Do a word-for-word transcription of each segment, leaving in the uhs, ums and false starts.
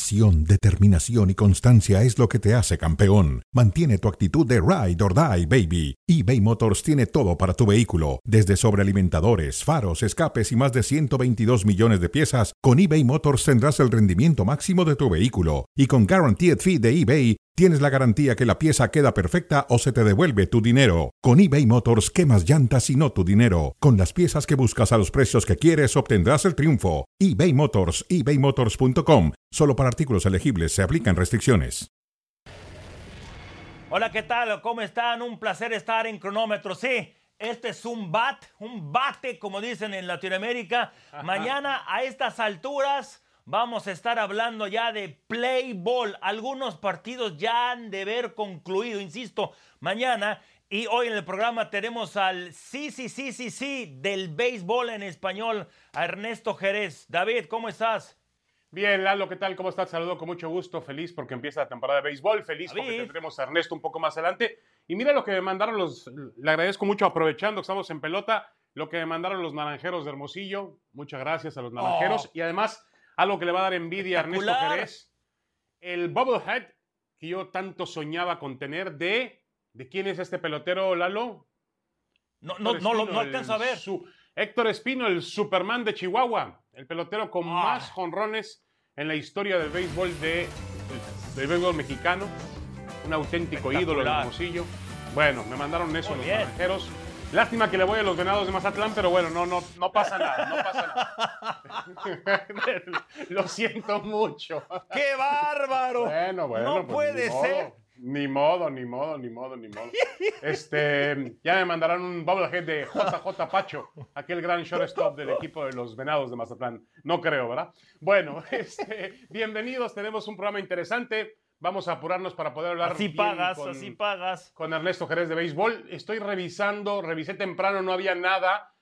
Pasión, determinación y constancia es lo que te hace campeón. Mantiene tu actitud de ride or die, baby. eBay Motors tiene todo para tu vehículo, desde sobrealimentadores, faros, escapes y más de ciento veintidós millones de piezas. Con eBay Motors tendrás el rendimiento máximo de tu vehículo. Y con Guaranteed Fee de eBay, tienes la garantía que la pieza queda perfecta o se te devuelve tu dinero. Con eBay Motors, quemas llantas y no tu dinero. Con las piezas que buscas a los precios que quieres, obtendrás el triunfo. eBay Motors, ebay motors punto com. Solo para artículos elegibles se aplican restricciones. Hola, ¿qué tal? ¿Cómo están? Un placer estar en Cronómetro. Sí, este es un bat, un bate, como dicen en Latinoamérica. Mañana, a estas alturas, vamos a estar hablando ya de play ball. Algunos partidos ya han de haber concluido, insisto, mañana. Y hoy en el programa tenemos al sí, sí, sí, sí, sí del béisbol en español, a Ernesto Jerez. David, ¿cómo estás? Bien, Lalo, ¿qué tal? ¿Cómo estás? Saludo con mucho gusto, feliz porque empieza la temporada de béisbol, feliz David. porque tendremos a Ernesto un poco más adelante. Y mira lo que me mandaron los, le agradezco mucho aprovechando que estamos en pelota, lo que me mandaron los naranjeros de Hermosillo. Muchas gracias a los naranjeros. Oh. Y además, algo que le va a dar envidia a Ernesto Jerez, el bobblehead que yo tanto soñaba con tener de, ¿de quién es este pelotero, Lalo? No, no, no, no, no alcanzo a ver. Su, Héctor Espino, el Superman de Chihuahua, el pelotero con Ah. más jonrones en la historia del béisbol de, del béisbol mexicano, un auténtico ídolo de Hermosillo. Bueno, me mandaron eso Muy los bien. naranjeros. Lástima que le voy a los Venados de Mazatlán, pero bueno, no, no, no pasa nada, no pasa nada. Lo siento mucho. ¡Qué bárbaro! Bueno, bueno. No pues, puede ni modo. ser. Ni modo, ni modo, ni modo, ni modo. Este, ya me mandarán un bobblehead de J J Pacho, aquel gran shortstop del equipo de los Venados de Mazatlán. No creo, ¿verdad? Bueno, este, bienvenidos, tenemos un programa interesante. Vamos a apurarnos para poder hablar Así bien pagas, con, así pagas. con Ernesto Jerez de béisbol. Estoy revisando, revisé temprano, no había nada,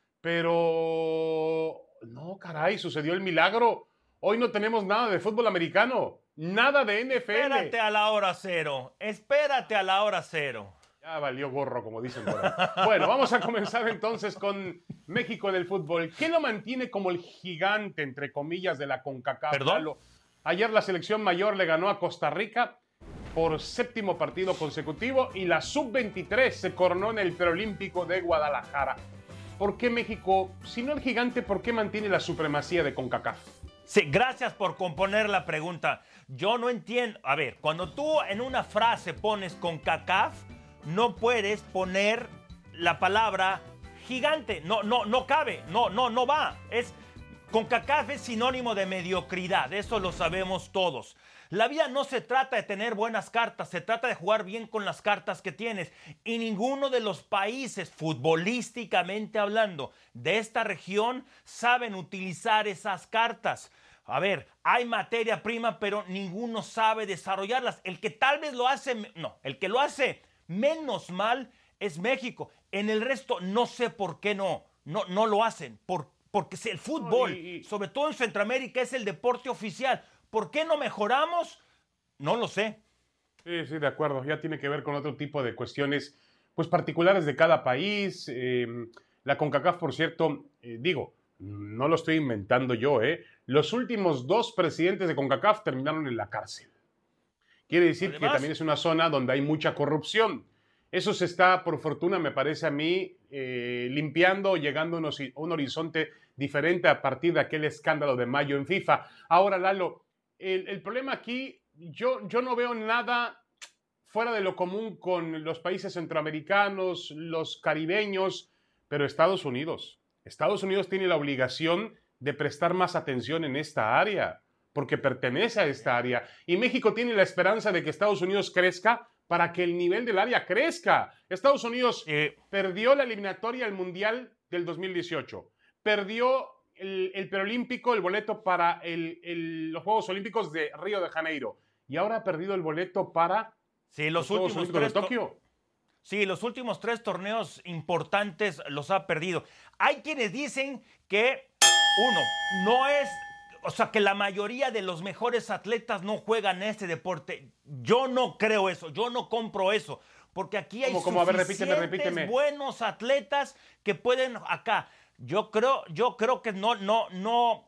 pero no, caray, sucedió el milagro. Hoy no tenemos nada de fútbol americano. Nada de N F L. Espérate a la hora cero. Espérate a la hora cero. Ya valió gorro, como dicen por ahí. Bueno, vamos a comenzar entonces con México en el fútbol. ¿Qué lo mantiene como el gigante, entre comillas, de la CONCACAF? ¿Perdón? Lalo? Ayer la selección mayor le ganó a Costa Rica por séptimo partido consecutivo y la sub veintitrés se coronó en el preolímpico de Guadalajara. ¿Por qué México, si no el gigante, por qué mantiene la supremacía de CONCACAF? Sí, gracias por componer la pregunta. Yo no entiendo. A ver, cuando tú en una frase pones CONCACAF, no puedes poner la palabra gigante. No, no, no cabe. No, no, no va. Es CONCACAF es sinónimo de mediocridad. Eso lo sabemos todos. La vida no se trata de tener buenas cartas, se trata de jugar bien con las cartas que tienes. Y ninguno de los países, futbolísticamente hablando, de esta región saben utilizar esas cartas. A ver, hay materia prima, pero ninguno sabe desarrollarlas. El que tal vez lo hace, no, el que lo hace menos mal es México. En el resto no sé por qué no, no, no lo hacen. Por, porque el fútbol, No, y, y... sobre todo en Centroamérica, es el deporte oficial. ¿Por qué no mejoramos? No lo sé. Sí, sí, de acuerdo. Ya tiene que ver con otro tipo de cuestiones, pues particulares de cada país. Eh, la CONCACAF, por cierto, eh, digo, no lo estoy inventando yo, ¿eh? Los últimos dos presidentes de CONCACAF terminaron en la cárcel. Quiere decir Además, que también es una zona donde hay mucha corrupción. Eso se está, por fortuna, me parece a mí, eh, limpiando, llegando a un horizonte diferente a partir de aquel escándalo de mayo en FIFA. Ahora, Lalo, el, el problema aquí, yo, yo no veo nada fuera de lo común con los países centroamericanos, los caribeños, pero Estados Unidos. Estados Unidos tiene la obligación de prestar más atención en esta área, porque pertenece a esta área. Y México tiene la esperanza de que Estados Unidos crezca para que el nivel del área crezca. Estados Unidos eh, perdió la eliminatoria al Mundial del dos mil dieciocho. Perdió el, el preolímpico, el boleto para el, el, los Juegos Olímpicos de Río de Janeiro. Y ahora ha perdido el boleto para sí, los, los últimos Juegos Olímpicos tres de Tokio. Sí, los últimos tres torneos importantes los ha perdido. Hay quienes dicen que, uno, no es... O sea, que la mayoría de los mejores atletas no juegan este deporte. Yo no creo eso, yo no compro eso. Porque aquí hay ¿Cómo, cómo? A ver, suficientes repíteme, repíteme. buenos atletas que pueden acá. Yo creo, yo creo que no, no, no,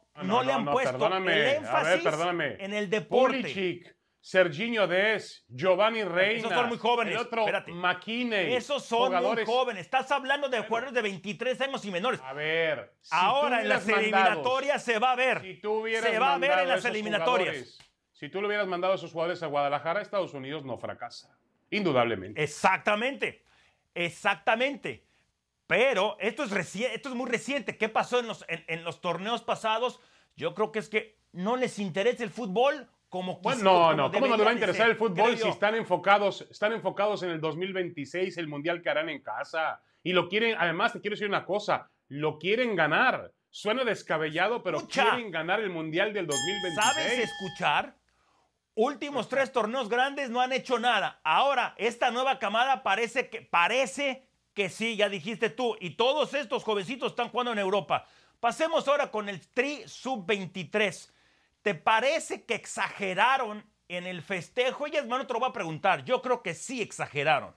no, no le han no, puesto perdóname. el énfasis a ver, perdóname. en el deporte. Pulisic, Serginho Dest, Giovanni Reina. Esos son muy jóvenes. El otro, Espérate. McKinney. Esos son jugadores... muy jóvenes. Estás hablando de bueno, jugadores de veintitrés años y menores. A ver. Si ahora en las eliminatorias se va a ver. Si tú se va a ver en las eliminatorias. Si tú le hubieras mandado a esos jugadores a Guadalajara, Estados Unidos no fracasa. Indudablemente. Exactamente. Exactamente. Pero esto es, reci- esto es muy reciente. ¿Qué pasó en los, en, en los torneos pasados? Yo creo que es que no les interesa el fútbol como bueno, no, como no. ¿Cómo no les va a interesar el fútbol si están enfocados, están enfocados en el dos mil veintiséis, el Mundial que harán en casa? Y lo quieren, además te quiero decir una cosa, lo quieren ganar. Suena descabellado, pero Escucha. quieren ganar el Mundial del dos mil veintiséis. ¿Sabes escuchar? Últimos tres torneos grandes no han hecho nada. Ahora, esta nueva camada parece que, parece que sí, ya dijiste tú. Y todos estos jovencitos están jugando en Europa. Pasemos ahora con el Tri sub veintitrés. ¿Te parece que exageraron en el festejo? Y es más, no te lo voy a preguntar. Yo creo que sí exageraron.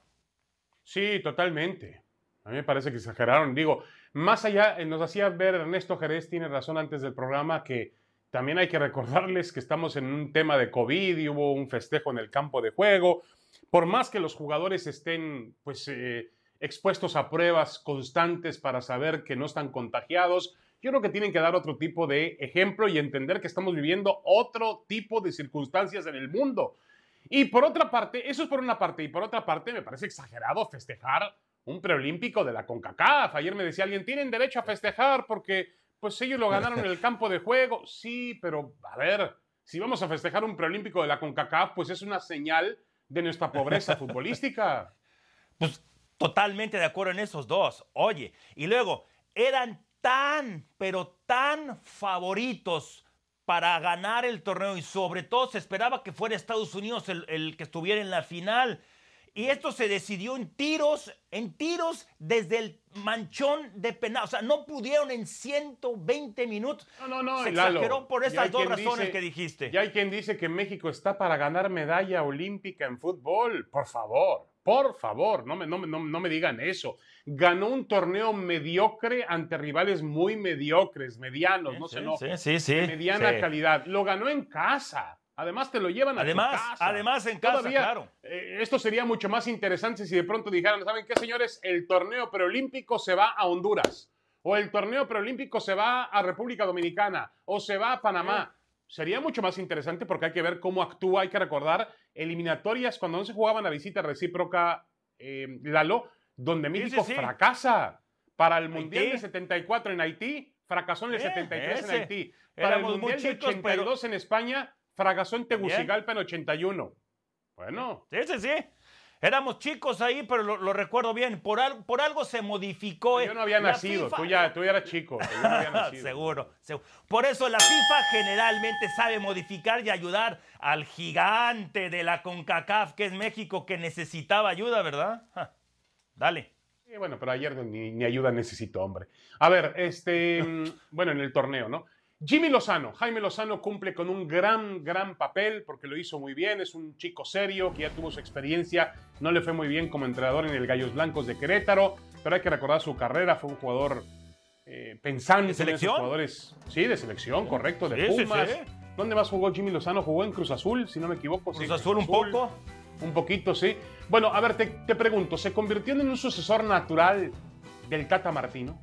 Sí, totalmente. A mí me parece que exageraron. Digo, más allá, nos hacía ver Ernesto Jerez, tiene razón antes del programa, que también hay que recordarles que estamos en un tema de COVID y hubo un festejo en el campo de juego. Por más que los jugadores estén, pues, eh, expuestos a pruebas constantes para saber que no están contagiados, yo creo que tienen que dar otro tipo de ejemplo y entender que estamos viviendo otro tipo de circunstancias en el mundo. Y por otra parte, eso es por una parte, y por otra parte me parece exagerado festejar un preolímpico de la CONCACAF. Ayer me decía alguien, tienen derecho a festejar porque pues ellos lo ganaron en el campo de juego. Sí, pero a ver, si vamos a festejar un preolímpico de la CONCACAF, pues es una señal de nuestra pobreza futbolística. Pues totalmente de acuerdo en esos dos. Oye, y luego, eran tan, pero tan favoritos para ganar el torneo y sobre todo se esperaba que fuera Estados Unidos el, el que estuviera en la final. Y esto se decidió en tiros, en tiros desde el manchón de penal. O sea, no pudieron en ciento veinte minutos. No, no, no, se Lalo, exageró por esas dos razones dice, que dijiste. Ya hay quien dice que México está para ganar medalla olímpica en fútbol. Por favor, por favor, no me, no, no, no me digan eso. Ganó un torneo mediocre ante rivales muy mediocres, medianos, sí, no sí, se enojen, sí, sí, sí, de mediana sí. calidad. Lo ganó en casa. Además, te lo llevan a además, tu casa. Además, en casa, Todavía, claro. Eh, esto sería mucho más interesante si de pronto dijeran, ¿saben qué, señores? El torneo preolímpico se va a Honduras. O el torneo preolímpico se va a República Dominicana. O se va a Panamá. Sí. Sería mucho más interesante porque hay que ver cómo actúa. Hay que recordar eliminatorias cuando no se jugaban a visita recíproca, eh, Lalo, donde México sí, sí, sí. fracasa. Para el Mundial Haití. de setenta y cuatro en Haití, fracasó en el eh, setenta y tres ese. en Haití. Para Éramos el Mundial chicos, de ochenta y dos pero... en España, fracasó en Tegucigalpa en ochenta y uno. Bueno. Sí, sí, sí. Éramos chicos ahí, pero lo, lo recuerdo bien. Por, al, por algo se modificó. Yo no había nacido. FIFA... Tú, ya, tú ya eras chico. Yo no había nacido. seguro, seguro. Por eso la FIFA generalmente sabe modificar y ayudar al gigante de la CONCACAF, que es México, que necesitaba ayuda, ¿verdad? Ja. Dale. Sí, bueno, pero ayer ni, ni ayuda necesitó, hombre. A ver, este, bueno, en el torneo, ¿no? Jimmy Lozano, Jaime Lozano cumple con un gran, gran papel porque lo hizo muy bien, es un chico serio que ya tuvo su experiencia, no le fue muy bien como entrenador en el Gallos Blancos de Querétaro, pero hay que recordar su carrera, fue un jugador eh, pensante. ¿De selección? En esos jugadores, sí, de selección, correcto, de sí, Pumas. Sí, sí. ¿Dónde más jugó Jimmy Lozano? Jugó en Cruz Azul, si no me equivoco. Cruz sí, Azul Cruz un Azul, poco. Un poquito, sí. Bueno, a ver, te, te pregunto, ¿se convirtió en un sucesor natural del Tata Martino?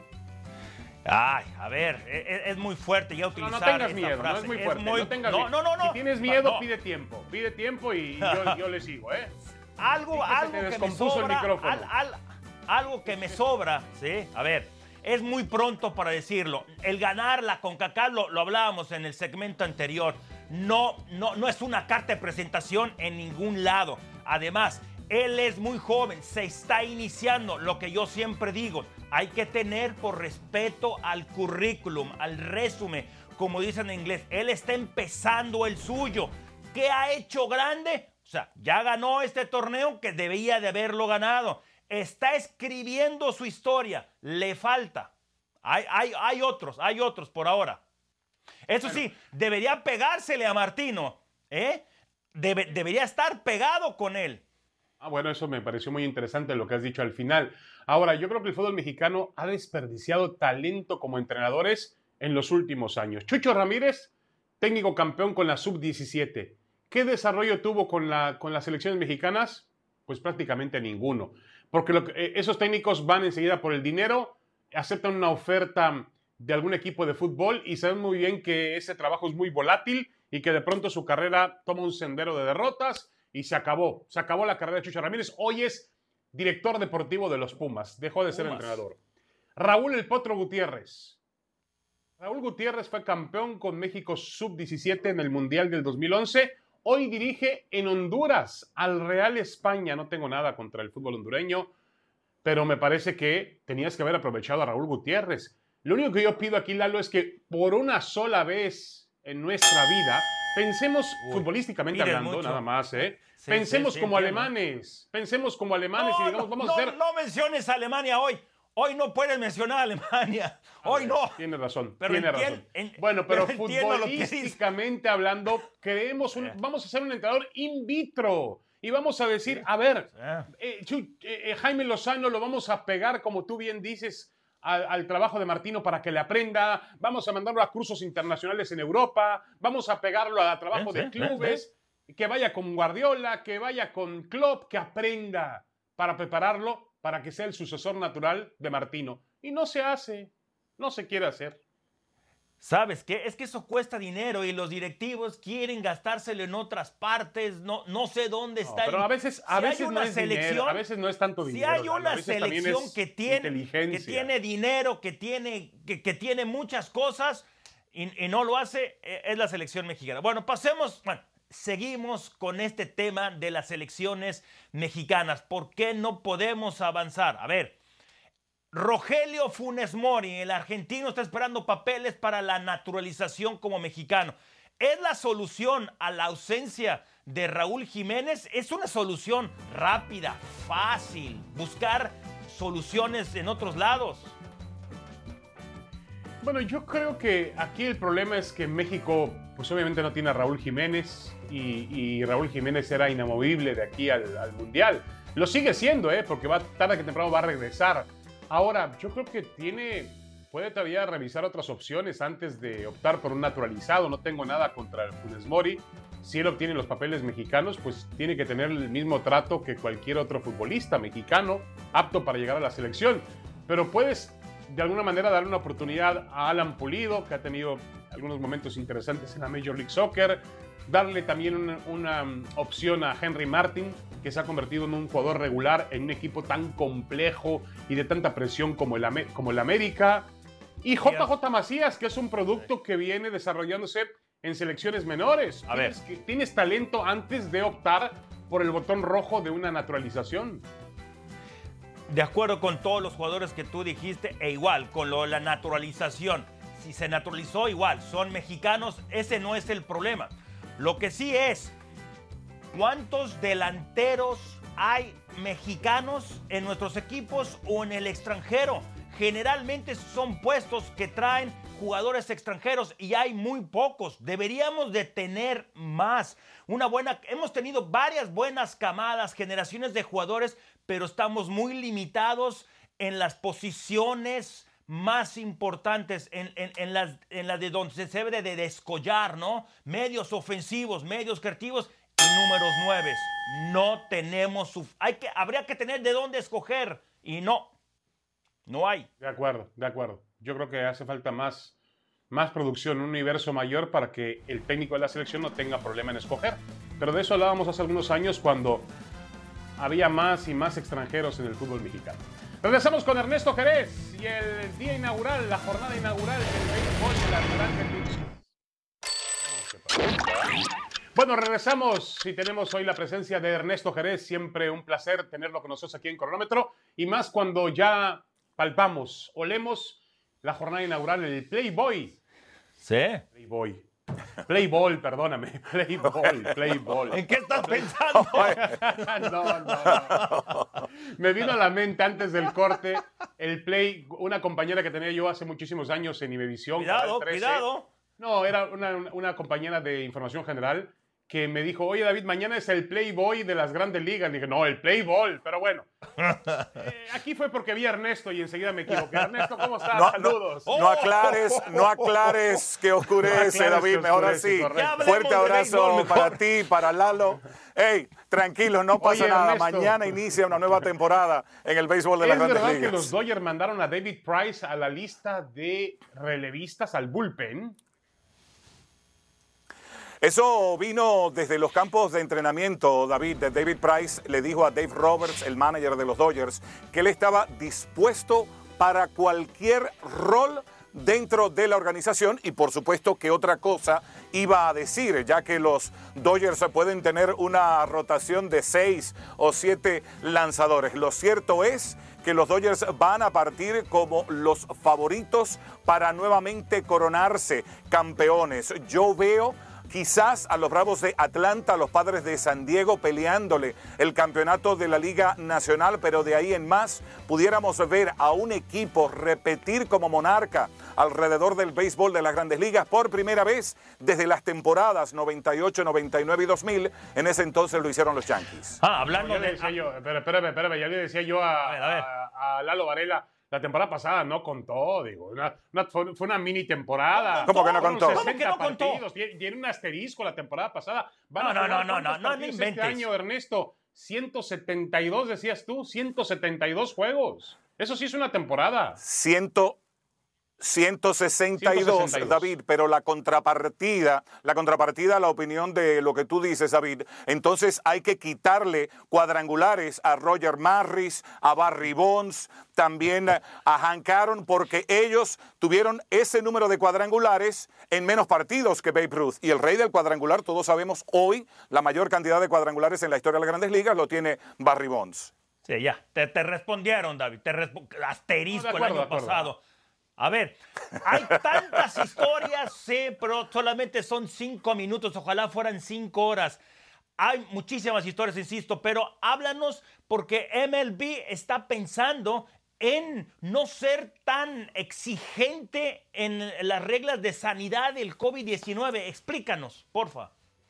Ay, a ver, es, es muy fuerte ya utilizar No, no tengas miedo, frase. no es muy fuerte, es muy... no tengas no, miedo. No, no, no. Si tienes miedo, no. pide tiempo, pide tiempo y yo, yo le sigo, ¿eh? Algo, que algo que me sobra, al, al, algo que me sobra, ¿sí? A ver, es muy pronto para decirlo. El ganar la CONCACAF, lo, lo hablábamos en el segmento anterior, no, no, no es una carta de presentación en ningún lado. Además, él es muy joven, se está iniciando, lo que yo siempre digo, hay que tener por respeto al currículum, al resumen, como dicen en inglés, él está empezando el suyo. ¿Qué ha hecho grande? O sea, ya ganó este torneo que debía de haberlo ganado. Está escribiendo su historia, le falta. Hay, hay, hay otros, hay otros por ahora. Eso bueno. sí, debería pegársele a Martino, ¿eh? Debe, debería estar pegado con él. Ah, bueno, eso me pareció muy interesante lo que has dicho al final. Ahora, yo creo que el fútbol mexicano ha desperdiciado talento como entrenadores en los últimos años. Chucho Ramírez, técnico campeón con la sub diecisiete. ¿Qué desarrollo tuvo con, la, con las selecciones mexicanas? Pues prácticamente ninguno. Porque lo que, eh, esos técnicos van enseguida por el dinero, aceptan una oferta de algún equipo de fútbol y saben muy bien que ese trabajo es muy volátil y que de pronto su carrera toma un sendero de derrotas y se acabó. Se acabó la carrera de Chucho Ramírez. Hoy es director deportivo de los Pumas. Dejó de ser Pumas. entrenador. Raúl El Potro Gutiérrez. Raúl Gutiérrez fue campeón con México sub diecisiete en el Mundial del dos mil once. Hoy dirige en Honduras al Real España. No tengo nada contra el fútbol hondureño, pero me parece que tenías que haber aprovechado a Raúl Gutiérrez. Lo único que yo pido aquí, Lalo, es que por una sola vez en nuestra vida, pensemos Uy, futbolísticamente hablando, mucho. Nada más, ¿eh? Sí, pensemos sí, sí, como entiendo. alemanes, pensemos como alemanes no, y digamos, vamos no, a hacer... No menciones a Alemania hoy. Hoy no puedes mencionar a Alemania. Hoy ver, no. Tienes razón, pero tiene entien, razón. En, bueno, pero, pero futbolísticamente hablando, creemos un, vamos a hacer un entrenador in vitro. Y vamos a decir, sí. a ver, eh, eh, Jaime Lozano lo vamos a pegar, como tú bien dices, al, al trabajo de Martino para que le aprenda. Vamos a mandarlo a cursos internacionales en Europa. Vamos a pegarlo a trabajo sí, de clubes. Sí, sí. Que vaya con Guardiola, que vaya con Klopp, que aprenda para prepararlo para que sea el sucesor natural de Martino. Y no se hace, no se quiere hacer. ¿Sabes qué? Es que eso cuesta dinero y los directivos quieren gastárselo en otras partes, no, no sé dónde está. No, pero a veces, a si veces no es dinero, a veces no es tanto dinero. Si hay una selección que tiene, que tiene dinero, que tiene, que, que tiene muchas cosas y, y no lo hace, es la selección mexicana. Bueno, pasemos... Bueno, seguimos con este tema de las selecciones mexicanas. ¿Por qué no podemos avanzar? A ver, Rogelio Funes Mori, el argentino, está esperando papeles para la naturalización como mexicano. ¿Es la solución a la ausencia de Raúl Jiménez? Es una solución rápida, fácil, buscar soluciones en otros lados. Bueno, yo creo que aquí el problema es que México, pues obviamente no tiene a Raúl Jiménez y, y Raúl Jiménez era inamovible de aquí al, al Mundial. Lo sigue siendo, ¿eh? Porque va, tarde que temprano va a regresar. Ahora, yo creo que tiene, puede todavía revisar otras opciones antes de optar por un naturalizado. No tengo nada contra el Funes Mori. Si él obtiene los papeles mexicanos, pues tiene que tener el mismo trato que cualquier otro futbolista mexicano apto para llegar a la selección. Pero puedes de alguna manera darle una oportunidad a Alan Pulido, que ha tenido algunos momentos interesantes en la Major League Soccer, darle también una, una opción a Henry Martin, que se ha convertido en un jugador regular en un equipo tan complejo y de tanta presión como el, como el América, y J J Macías, que es un producto que viene desarrollándose en selecciones menores. A ver, tienes, tienes talento antes de optar por el botón rojo de una naturalización. De acuerdo con todos los jugadores que tú dijiste, e igual con lo de la naturalización. Si se naturalizó, igual, son mexicanos, ese no es el problema. Lo que sí es, ¿cuántos delanteros hay mexicanos en nuestros equipos o en el extranjero? Generalmente son puestos que traen jugadores extranjeros y hay muy pocos. Deberíamos de tener más. Una buena, hemos tenido varias buenas camadas, generaciones de jugadores, pero estamos muy limitados en las posiciones más importantes, en, en, en, las, en las de donde se debe de descollar, ¿no? Medios ofensivos, medios creativos y números nueves. No tenemos, su, hay que, habría que tener de dónde escoger y no, no hay. De acuerdo, de acuerdo. Yo creo que hace falta más, más producción, un universo mayor para que el técnico de la selección no tenga problema en escoger. Pero de eso hablábamos hace algunos años cuando había más y más extranjeros en el fútbol mexicano. Regresamos con Ernesto Jerez y el día inaugural, la jornada inaugural del béisbol de la Grande. Bueno, regresamos y tenemos hoy la presencia de Ernesto Jerez. Siempre un placer tenerlo con nosotros aquí en Cronómetro y más cuando ya palpamos, olemos la jornada inaugural, el Playboy. ¿Sí? Playboy. Playball, perdóname. Playball, Playball. ¿En qué estás pensando? no, no, no. Me vino a la mente antes del corte el Play, una compañera que tenía yo hace muchísimos años en Imevisión. Cuidado, cuidado. No, era una, una compañera de información general que me dijo, oye, David, mañana es el Playboy de las Grandes Ligas. Le dije, no, el Playball, pero bueno. Eh, aquí fue porque vi a Ernesto y enseguida me equivoqué. Ernesto, ¿cómo estás? No, Saludos. No, no aclares, no aclares que oscurece, No aclares David. que Mejor oscurece, así. correcto. Fuerte abrazo béisbol, para mejor. ti, para Lalo. Hey, tranquilo, no pasa Oye, nada. Ernesto. Mañana inicia una nueva temporada en el béisbol de las ¿Es Grandes verdad Ligas. que los Dodgers mandaron a David Price a la lista de relevistas al bullpen? Eso vino desde los campos de entrenamiento, David. De David Price le dijo a Dave Roberts, el manager de los Dodgers, que él estaba dispuesto para cualquier rol dentro de la organización y por supuesto que otra cosa iba a decir, ya que los Dodgers pueden tener una rotación de seis o siete lanzadores. Lo cierto es que los Dodgers van a partir como los favoritos para nuevamente coronarse campeones. Yo veo quizás a los Bravos de Atlanta, a los Padres de San Diego peleándole el campeonato de la Liga Nacional, pero de ahí en más pudiéramos ver a un equipo repetir como monarca alrededor del béisbol de las Grandes Ligas por primera vez desde las temporadas noventa y ocho, noventa y nueve y dos mil. En ese entonces lo hicieron los Yankees. Ah, hablando No, ya le de... decía yo, espérame, espérame, espérame, ya le decía yo a, A ver, a ver. a- a Lalo Varela, la temporada pasada no contó, digo, una- una- fue, fue una mini temporada. ¿Cómo que no Fueron contó? ¿Cómo que no sesenta contó? partidos, tiene, tiene un asterisco la temporada pasada. Van No, a no, jugar no, no, ¿cuántos no, no, no partidos inventes. Este año, Ernesto, ciento setenta y dos decías tú, ciento setenta y dos juegos. Eso sí es una temporada. ciento ciento sesenta y dos, ciento sesenta y dos. David, pero la contrapartida, la contrapartida a la opinión de lo que tú dices, David, entonces hay que quitarle cuadrangulares a Roger Maris, a Barry Bonds, también a Hank Aaron, porque ellos tuvieron ese número de cuadrangulares en menos partidos que Babe Ruth. Y el rey del cuadrangular, todos sabemos hoy, la mayor cantidad de cuadrangulares en la historia de las Grandes Ligas lo tiene Barry Bonds. Sí, ya, te, te respondieron, David. Te respo- asterisco No, de acuerdo, el de año acuerdo. pasado. A ver, hay tantas historias, sí, pero solamente son cinco minutos. Ojalá fueran cinco horas. Hay muchísimas historias, insisto, pero háblanos porque M L B está pensando en no ser tan exigente en las reglas de sanidad del COVID diecinueve. Explícanos, porfa.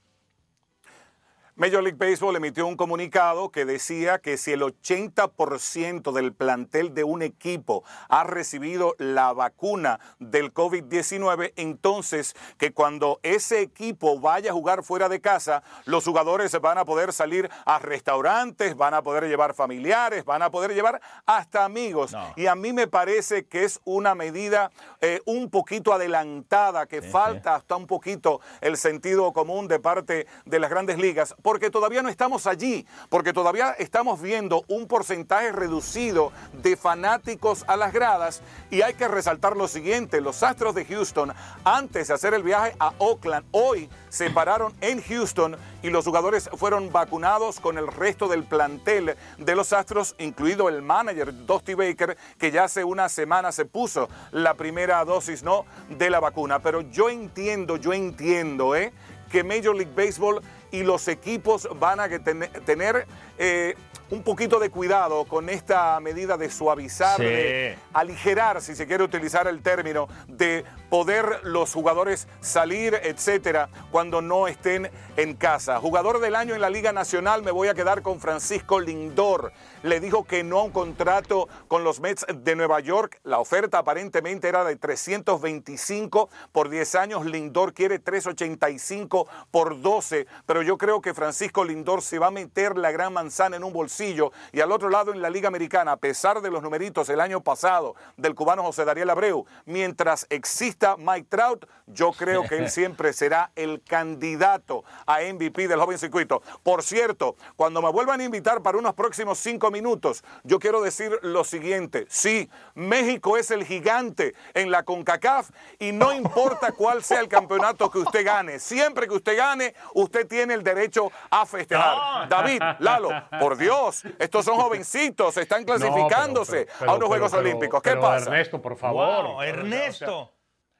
Major League Baseball emitió un comunicado que decía que si el ochenta por ciento del plantel de un equipo ha recibido la vacuna del COVID diecinueve, entonces que cuando ese equipo vaya a jugar fuera de casa, los jugadores van a poder salir a restaurantes, van a poder llevar familiares, van a poder llevar hasta amigos. No. Y a mí me parece que es una medida eh, un poquito adelantada, que Sí, falta sí. hasta un poquito el sentido común de parte de las Grandes Ligas, porque todavía no estamos allí, porque todavía estamos viendo un porcentaje reducido de fanáticos a las gradas. Y hay que resaltar lo siguiente: los Astros de Houston, antes de hacer el viaje a Oakland, hoy se pararon en Houston y los jugadores fueron vacunados con el resto del plantel de los Astros, incluido el manager Dusty Baker, que ya hace una semana se puso la primera dosis, ¿no?, de la vacuna. Pero yo entiendo, yo entiendo, ¿eh?, que Major League Baseball y los equipos van a ten- tener eh, un poquito de cuidado con esta medida de suavizar, Sí. de aligerar, si se quiere utilizar el término, de poder los jugadores salir, etcétera, cuando no estén en casa. Jugador del año en la Liga Nacional, me voy a quedar con Francisco Lindor. Le dijo que no a un contrato con los Mets de Nueva York. La oferta aparentemente era de trescientos veinticinco por diez años. Lindor quiere trescientos ochenta y cinco por doce, pero yo creo que Francisco Lindor se va a meter la gran manzana en un bolsillo. Y al otro lado, en la Liga Americana, a pesar de los numeritos el año pasado del cubano José Dariel Abreu, mientras exista Mike Trout, yo creo que él siempre será el candidato a M V P del joven circuito. Por cierto, cuando me vuelvan a invitar para unos próximos cinco minutos, yo quiero decir lo siguiente: sí, México es el gigante en la CONCACAF y no importa cuál sea el campeonato que usted gane, siempre que usted gane, usted tiene el derecho a festejar. No. David, Lalo, por Dios, estos son jovencitos, están clasificándose No, pero- pero- a unos pero- Juegos pero- Olímpicos. ¿Qué pero, pasa? Ernesto, por favor. Wow, Ernesto.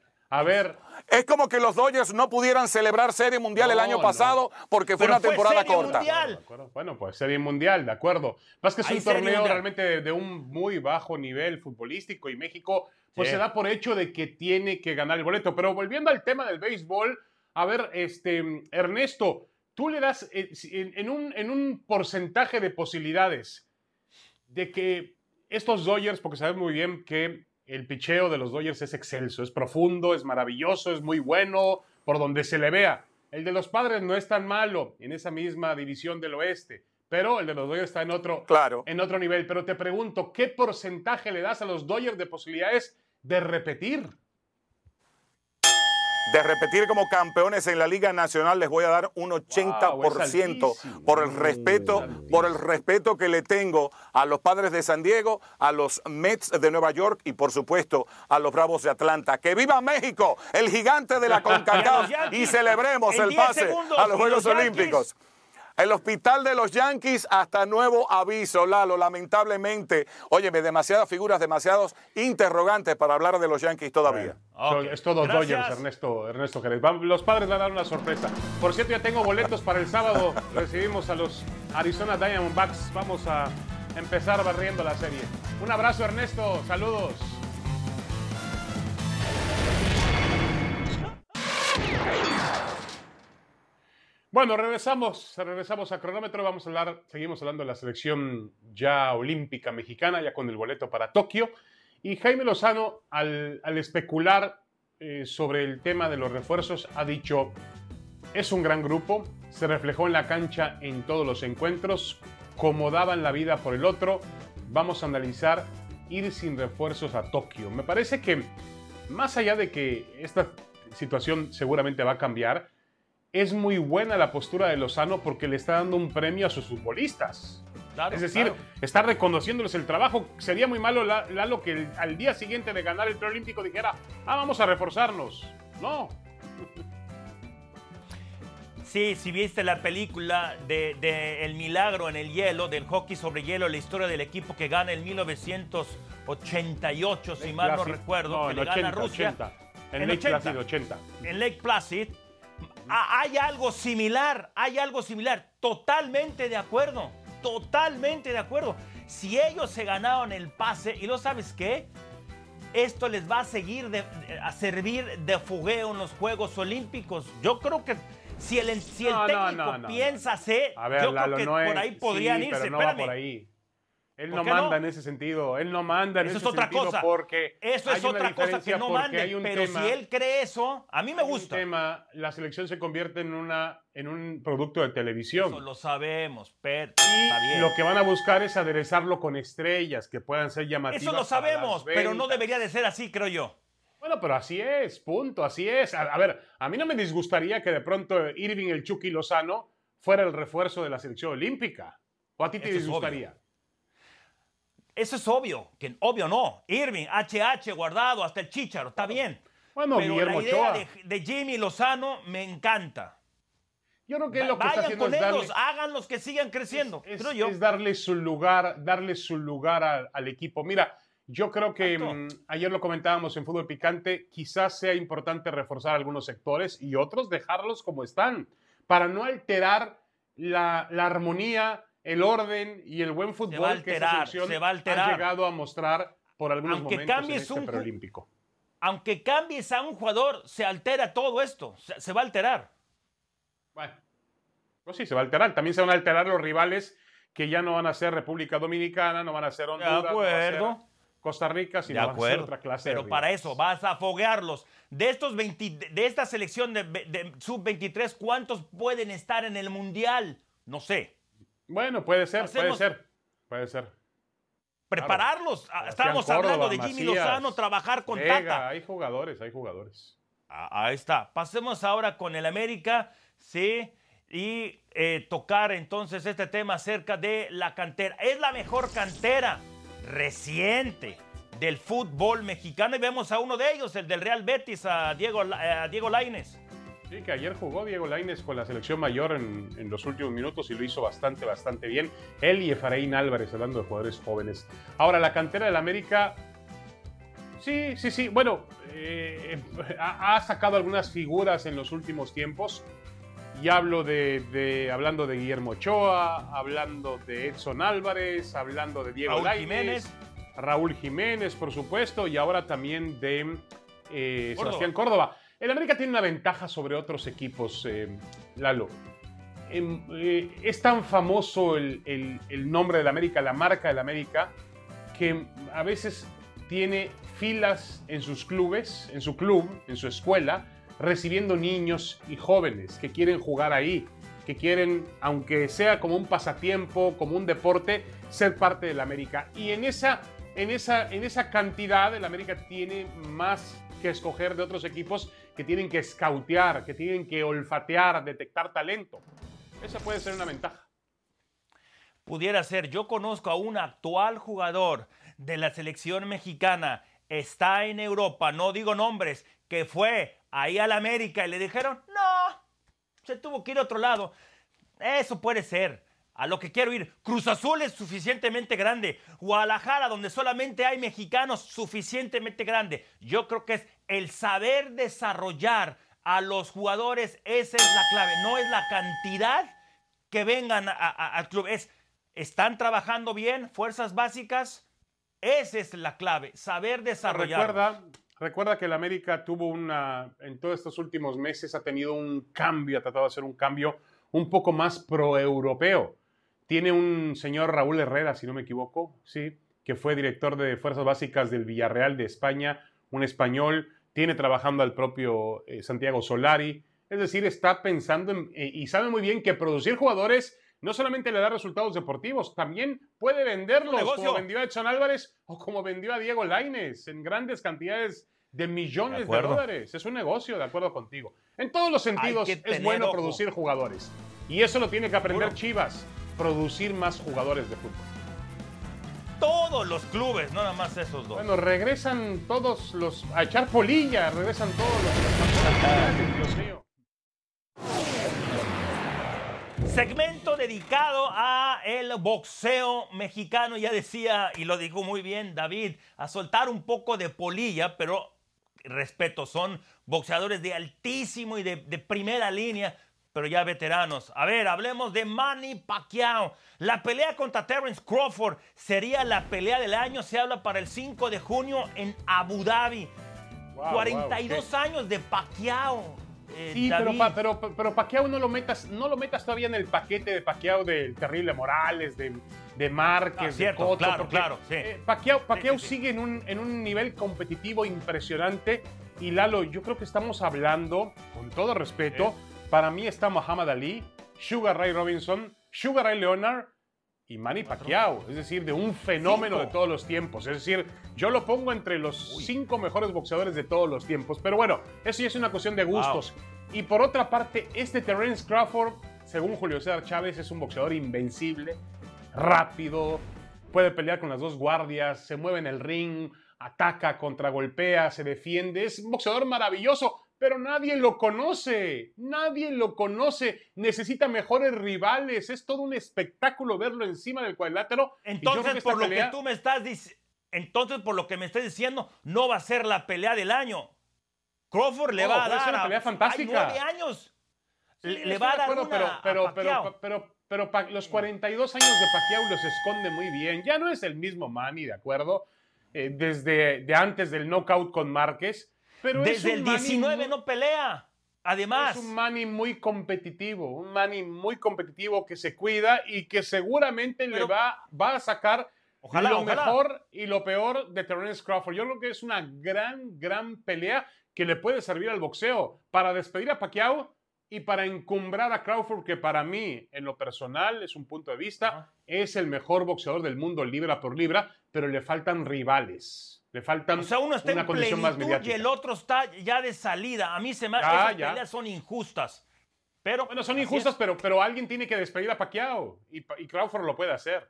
A ver, Es como que los Dodgers no pudieran celebrar Serie Mundial el No, año no. pasado porque fue Pero una fue temporada Serie corta. Mundial. de acuerdo. Bueno, pues Serie Mundial, de acuerdo. Más que es Hay un Serie torneo Mundial. realmente de, de un muy bajo nivel futbolístico y México pues Sí. se da por hecho de que tiene que ganar el boleto. Pero volviendo al tema del béisbol, a ver, este, Ernesto, tú le das en, en, un, en un porcentaje de posibilidades de que estos Dodgers, porque sabes muy bien que el picheo de los Dodgers es excelso, es profundo, es maravilloso, es muy bueno, por donde se le vea. El de los Padres no es tan malo en esa misma división del oeste, pero el de los Dodgers está en otro, claro. en otro nivel. Pero te pregunto, ¿qué porcentaje le das a los Dodgers de posibilidades de repetir? De repetir como campeones en la Liga Nacional, les voy a dar un ochenta por ciento wow, por el respeto, por el respeto que le tengo a los Padres de San Diego, a los Mets de Nueva York y por supuesto a los Bravos de Atlanta. ¡Que viva México, el gigante de la CONCACAF! Y celebremos el pase a los Juegos Olímpicos. El hospital de los Yankees hasta nuevo aviso, Lalo, lamentablemente. Óyeme, demasiadas figuras, demasiados interrogantes para hablar de los Yankees todavía. Bueno, okay. Es todo Dodgers, Ernesto, Ernesto Jerez. Los Padres van a dar una sorpresa. Por cierto, ya tengo boletos para el sábado. Recibimos a los Arizona Diamondbacks. Vamos a empezar barriendo la serie. Un abrazo, Ernesto. Saludos. Bueno, regresamos, regresamos a cronómetro, vamos a hablar, seguimos hablando de la selección ya olímpica mexicana, ya con el boleto para Tokio. Y Jaime Lozano, al, al especular eh, sobre el tema de los refuerzos, ha dicho, es un gran grupo, se reflejó en la cancha en todos los encuentros, como daban la vida por el otro, vamos a analizar ir sin refuerzos a Tokio. Me parece que, más allá de que esta situación seguramente va a cambiar, es muy buena la postura de Lozano porque le está dando un premio a sus futbolistas. Claro, es decir, claro. Está reconociéndoles el trabajo. Sería muy malo, Lalo, que el, al día siguiente de ganar el preolímpico dijera, ah, vamos a reforzarnos. No. Sí, si viste la película de, de El Milagro en el Hielo, del hockey sobre hielo, la historia del equipo que gana en mil novecientos ochenta y ocho, si mal no recuerdo, no, que le ochenta, gana a Rusia. ochenta. En, en Lake Placid, ochenta. En Lake Placid. Hay algo similar, hay algo similar. Totalmente de acuerdo, totalmente de acuerdo. Si ellos se ganaron el pase, y no sabes qué, esto les va a seguir de, a servir de fogueo en los Juegos Olímpicos. Yo creo que si el, si el no, técnico no, no, no, piensa hacer, a ver, yo Lalo, creo que no por es, ahí podrían sí, irse. Pero no Espérame. va por ahí. Él ¿Por no qué manda no? en ese sentido, él no manda en eso ese es otra sentido cosa. porque eso hay es una otra cosa que no mande, pero tema, si él cree eso, a mí me hay gusta. Un tema, la selección se convierte en, una, en un producto de televisión. Eso lo sabemos, pero y está bien. Lo que van a buscar es aderezarlo con estrellas que puedan ser llamativas. Eso lo sabemos, pero no debería de ser así, creo yo. Bueno, pero así es, punto, así es. A, a ver, a mí no me disgustaría que de pronto Irving el Chucky Lozano fuera el refuerzo de la selección olímpica. ¿O a ti te Eso disgustaría? Es Eso es obvio, que obvio no. Irving, H H, Guardado, hasta el Chícharo, está bien. Bueno, pero Guillermo la idea Ochoa. de, de Jimmy Lozano me encanta. Yo creo que lo que Vayan está haciendo con es darle, ellos, háganlos que sigan creciendo, es, creo es, yo. es darle su lugar, darle su lugar al, al equipo. Mira, yo creo que mmm, ayer lo comentábamos en Fútbol Picante, quizás sea importante reforzar algunos sectores y otros dejarlos como están, para no alterar la, la armonía, el orden y el buen fútbol alterar, que esta selección se va a alterar. ha llegado a mostrar por algunos Aunque momentos cambies en este un, preolímpico. Aunque cambies a un jugador, se altera todo esto, se, se va a alterar. Bueno, pues sí, se va a alterar. También se van a alterar los rivales que ya no van a ser República Dominicana, no van a ser Honduras, de acuerdo. No van a ser Costa Rica, sino de van a ser otra clase Pero de para rivales. eso vas a foguearlos. De estos veinte, de esta selección de, de sub veintitrés, ¿cuántos pueden estar en el Mundial? No sé. Bueno, puede ser, Hacemos, puede ser, puede ser. Prepararlos. Claro. Estábamos Córdoba, hablando de Jimmy Macías, Lozano, trabajar con Vega, Tata. Hay jugadores, hay jugadores. Ah, ahí está. Pasemos ahora con el América, sí, y eh, tocar entonces este tema acerca de la cantera. Es la mejor cantera reciente del fútbol mexicano y vemos a uno de ellos, el del Real Betis, a Diego, a Diego Lainez. Sí, que ayer jugó Diego Lainez con la selección mayor en, en los últimos minutos y lo hizo bastante, bastante bien. Él y Efraín Álvarez, hablando de jugadores jóvenes. Ahora, la cantera del América, sí, sí, sí. Bueno, eh, ha, ha sacado algunas figuras en los últimos tiempos. Y hablo de, de, hablando de Guillermo Ochoa, hablando de Edson Álvarez, hablando de Diego Raúl Lainez, Jiménez. Raúl Jiménez, por supuesto, y ahora también de eh, Córdoba. Sebastián Córdoba. El América tiene una ventaja sobre otros equipos, eh, Lalo. eh, eh, es tan famoso el, el, el nombre del América, la marca del América, que a veces tiene filas en sus clubes, en su club, en su escuela, recibiendo niños y jóvenes que quieren jugar ahí, que quieren, aunque sea como un pasatiempo, como un deporte, ser parte del América. Y en esa, en esa, en esa cantidad, el América tiene más que escoger de otros equipos que tienen que scoutear, que tienen que olfatear, detectar talento. Esa puede ser una ventaja. Pudiera ser. Yo conozco a un actual jugador de la selección mexicana, está en Europa, no digo nombres, que fue ahí al América y le dijeron, no, se tuvo que ir a otro lado. Eso puede ser. A lo que quiero ir, Cruz Azul es suficientemente grande. Guadalajara, donde solamente hay mexicanos, suficientemente grande. Yo creo que es el saber desarrollar a los jugadores, esa es la clave. No es la cantidad que vengan a, a, al club. Es, ¿están trabajando bien? ¿Fuerzas básicas? Esa es la clave, saber desarrollar. Recuerda, recuerda que el América tuvo una, en todos estos últimos meses ha tenido un cambio, ha tratado de hacer un cambio un poco más pro-europeo. Tiene un señor Raúl Herrera, si no me equivoco, sí, que fue director de Fuerzas Básicas del Villarreal de España, un español, tiene trabajando al propio eh, Santiago Solari, es decir, está pensando en, eh, y sabe muy bien que producir jugadores no solamente le da resultados deportivos, también puede venderlos, como vendió a Edson Álvarez o como vendió a Diego Lainez en grandes cantidades de millones de, de dólares. Es un negocio, de acuerdo contigo. En todos los sentidos es bueno ojo. producir jugadores. Y eso lo tiene que aprender Puro. Chivas, producir más jugadores de fútbol. Todos los clubes, no nada más esos dos. Bueno, regresan todos los... a echar polilla, regresan todos los... Dios mío. Segmento dedicado a el boxeo mexicano, ya decía, y lo dijo muy bien David, a soltar un poco de polilla, pero respeto, son boxeadores de altísimo y de, de primera línea, pero ya veteranos. A ver, hablemos de Manny Pacquiao. La pelea contra Terence Crawford sería la pelea del año, se habla para el cinco de junio en Abu Dhabi. Wow, cuarenta y dos wow, okay. años de Pacquiao. Eh, sí, pero, pa, pero, pero Pacquiao no lo metas, no lo metas todavía en el paquete de Pacquiao del Terrible Morales, de, de Márquez, ah, cierto, de Cotto, claro, porque, claro, sí. eh, Pacquiao, Pacquiao sí, sí, sigue sí. En, un, en un nivel competitivo impresionante y Lalo, yo creo que estamos hablando, con todo respeto, sí. Para mí está Muhammad Ali, Sugar Ray Robinson, Sugar Ray Leonard y Manny Pacquiao, es decir, de un fenómeno cinco. de todos los tiempos. Es decir, yo lo pongo entre los Uy. cinco mejores boxeadores de todos los tiempos. Pero bueno, eso ya es una cuestión de gustos. Wow. Y por otra parte, este Terence Crawford, según Julio César Chávez, es un boxeador invencible, rápido, puede pelear con las dos guardias, se mueve en el ring, ataca, contragolpea, se defiende. Es un boxeador maravilloso, pero nadie lo conoce, nadie lo conoce, necesita mejores rivales, es todo un espectáculo verlo encima del cuadrilátero. Entonces, por lo pelea... que tú me estás diciendo, entonces por lo que me estás diciendo, no va a ser la pelea del año. Crawford le oh, va a dar una pelea fantástica. Hay nueve años. Sí, le, le va a dar acuerdo, una pero, pero, pero, pero, pero, pero los cuarenta y dos años de Pacquiao los esconde muy bien. Ya no es el mismo Manny, ¿de acuerdo? Eh, desde de antes del knockout con Márquez. Pero Desde es un el diecinueve muy, no pelea. Además. Es un Manny muy competitivo. Un Manny muy competitivo que se cuida y que seguramente pero, le va, va a sacar ojalá, lo ojalá. mejor y lo peor de Terence Crawford. Yo creo que es una gran, gran pelea que le puede servir al boxeo para despedir a Pacquiao y para encumbrar a Crawford, que para mí, en lo personal, es un punto de vista, uh-huh. es el mejor boxeador del mundo libra por libra, pero le faltan rivales. Le faltan o sea, uno está una en condición más mediática. Y el otro está ya de salida. A mí se me hace ya, esas ya. peleas son injustas. Pero, bueno, son injustas, pero, pero alguien tiene que despedir a Pacquiao y, y Crawford lo puede hacer.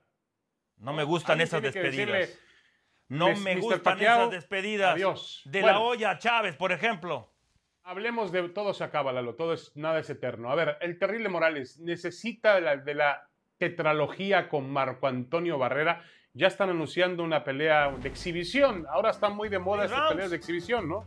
No me gustan alguien esas despedidas. Decirle, no me mister gustan Pacquiao, esas despedidas. Adiós. De bueno, la olla a Chávez, por ejemplo. Hablemos de todo se acaba, Lalo, todo es, nada es eterno. A ver, el Terrible Morales necesita de la, de la tetralogía con Marco Antonio Barrera. Ya están anunciando una pelea de exhibición. Ahora están muy de moda estas peleas de exhibición, ¿no?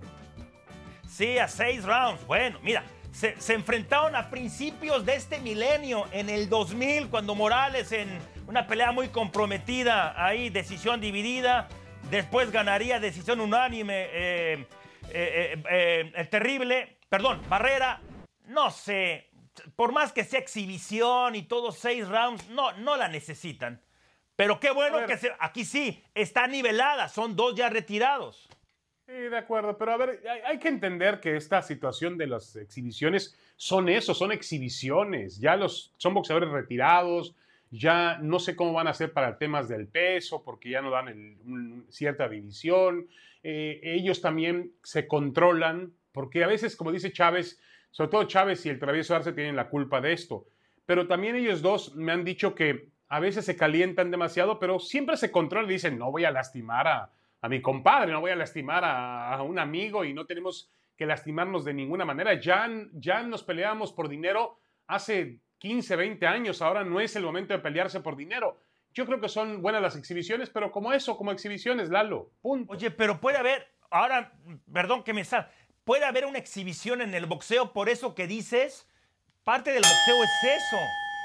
Sí, a seis rounds. Bueno, mira, se, se enfrentaron a principios de este milenio, en el dos mil, cuando Morales en una pelea muy comprometida, ahí decisión dividida, después ganaría decisión unánime, eh, eh, eh, eh, el Terrible, perdón, Barrera, no sé, por más que sea exhibición y todos seis rounds, no, no la necesitan. Pero qué bueno que se, aquí sí, está nivelada, son dos ya retirados. Sí, de acuerdo, pero a ver, hay, hay que entender que esta situación de las exhibiciones son eso, son exhibiciones. Ya los, son boxeadores retirados, ya no sé cómo van a hacer para temas del peso, porque ya no dan el, un, cierta división. Eh, ellos también se controlan, porque a veces, como dice Chávez, sobre todo Chávez y el Travieso Arce tienen la culpa de esto. Pero también ellos dos me han dicho que a veces se calientan demasiado, pero siempre se controlan y dicen, no voy a lastimar a, a mi compadre, no voy a lastimar a, a un amigo y no tenemos que lastimarnos de ninguna manera. Ya, ya nos peleamos por dinero hace quince, veinte años, ahora no es el momento de pelearse por dinero. Yo creo que son buenas las exhibiciones, pero como eso, como exhibiciones, Lalo, punto. Oye, pero puede haber, ahora, perdón que me sal, puede haber una exhibición en el boxeo, por eso que dices, parte del boxeo es eso.